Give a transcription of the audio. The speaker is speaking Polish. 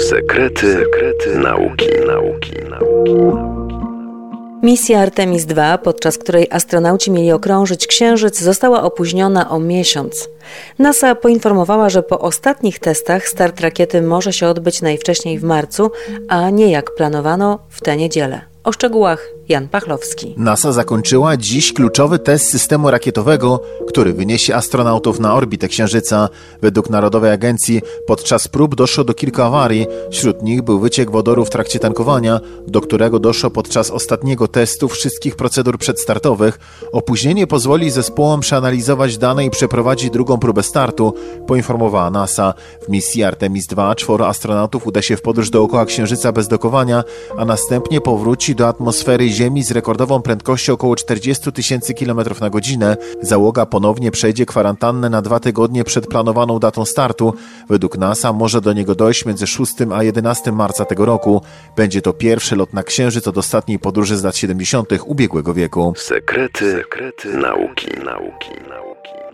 Sekrety nauki. Misja Artemis II, podczas której astronauci mieli okrążyć Księżyc, została opóźniona o miesiąc. NASA poinformowała, że po ostatnich testach start rakiety może się odbyć najwcześniej w marcu, a nie jak planowano w tę niedzielę. O szczegółach Jan Pachlowski. NASA zakończyła dziś kluczowy test systemu rakietowego, który wyniesie astronautów na orbitę Księżyca. Według Narodowej Agencji podczas prób doszło do kilku awarii. Wśród nich był wyciek wodoru w trakcie tankowania, do którego doszło podczas ostatniego testu wszystkich procedur przedstartowych. Opóźnienie pozwoli zespołom przeanalizować dane i przeprowadzić drugą próbę startu, poinformowała NASA. W misji Artemis II 4 astronautów uda się w podróż dookoła Księżyca bez dokowania, a następnie powróci do atmosfery Ziemi z rekordową prędkością około 40 000 km/h. Załoga ponownie przejdzie kwarantannę na 2 tygodnie przed planowaną datą startu. Według NASA może do niego dojść między 6 a 11 marca tego roku. Będzie to pierwszy lot na Księżyc od ostatniej podróży z lat 70. ubiegłego wieku. Sekrety nauki.